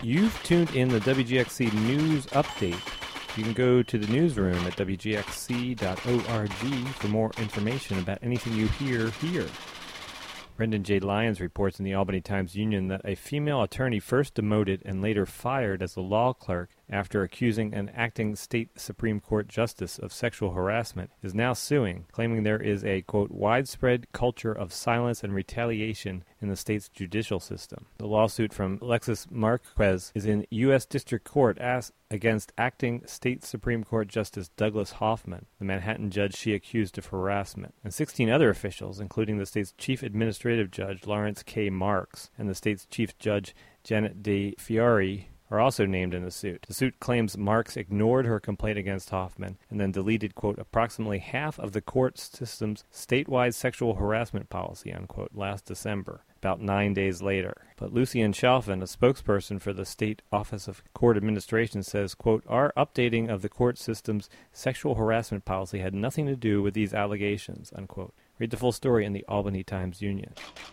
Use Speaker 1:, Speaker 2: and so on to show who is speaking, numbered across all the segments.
Speaker 1: You've tuned in the WGXC News Update. You can go to the newsroom at wgxc.org for more information about anything you hear here. Brendan J. Lyons reports in the Albany Times-Union that a female attorney first demoted and later fired as a law clerk after accusing an acting state Supreme Court justice of sexual harassment is now suing, claiming there is a, quote, widespread culture of silence and retaliation in the state's judicial system. The lawsuit from Alexis Marquez is in U.S. District Court against acting state Supreme Court Justice Douglas Hoffman, the Manhattan judge she accused of harassment, and 16 other officials, including the state's chief administrative judge Lawrence K. Marks and the state's chief judge Janet De Fiori, are also named in the suit. The suit claims Marks ignored her complaint against Hoffman and then deleted, quote, approximately half of the court system's statewide sexual harassment policy, unquote, last December, about 9 days later. But Lucian Chalfin, a spokesperson for the State Office of Court Administration, says, quote, our updating of the court system's sexual harassment policy had nothing to do with these allegations, unquote. Read the full story in the Albany Times-Union.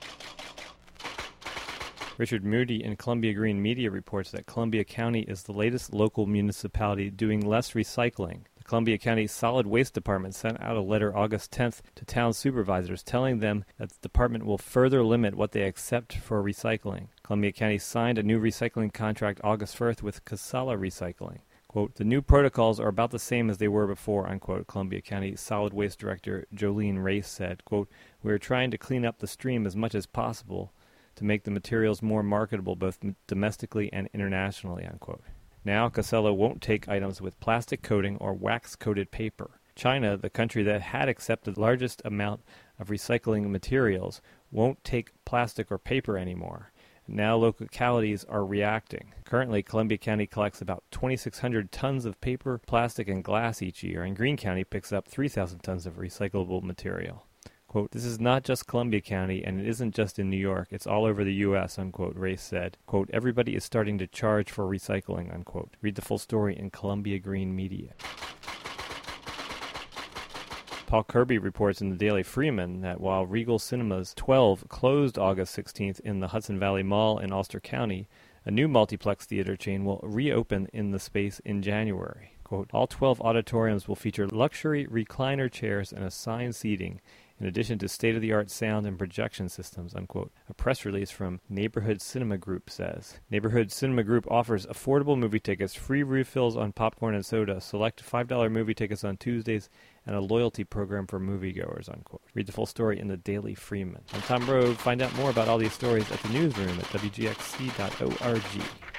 Speaker 1: Richard Moody in Columbia Green Media reports that Columbia County is the latest local municipality doing less recycling. The Columbia County Solid Waste Department sent out a letter August 10th to town supervisors telling them that the department will further limit what they accept for recycling. Columbia County signed a new recycling contract August 1st with Casella Recycling. Quote, the new protocols are about the same as they were before, unquote, Columbia County Solid Waste Director Jolene Race said. Quote, we are trying to clean up the stream as much as possible to make the materials more marketable both domestically and internationally, unquote. Now, Casella won't take items with plastic coating or wax-coated paper. China, the country that had accepted the largest amount of recycling materials, won't take plastic or paper anymore. Now localities are reacting. Currently, Columbia County collects about 2,600 tons of paper, plastic, and glass each year, and Greene County picks up 3,000 tons of recyclable material. Quote, this is not just Columbia County, and it isn't just in New York. It's all over the U.S., unquote, Race said. Quote, everybody is starting to charge for recycling, unquote. Read the full story in Columbia Green Media. Paul Kirby reports in the Daily Freeman that while Regal Cinemas 12 closed August 16th in the Hudson Valley Mall in Ulster County, a new multiplex theater chain will reopen in the space in January. Quote, all 12 auditoriums will feature luxury recliner chairs and assigned seating, in addition to state-of-the-art sound and projection systems, unquote. A press release from Neighborhood Cinema Group says. Neighborhood Cinema Group offers affordable movie tickets, free refills on popcorn and soda, select $5 movie tickets on Tuesdays, and a loyalty program for moviegoers, unquote. Read the full story in the Daily Freeman. I'm Tom Rove. Find out more about all these stories at the newsroom at wgxc.org.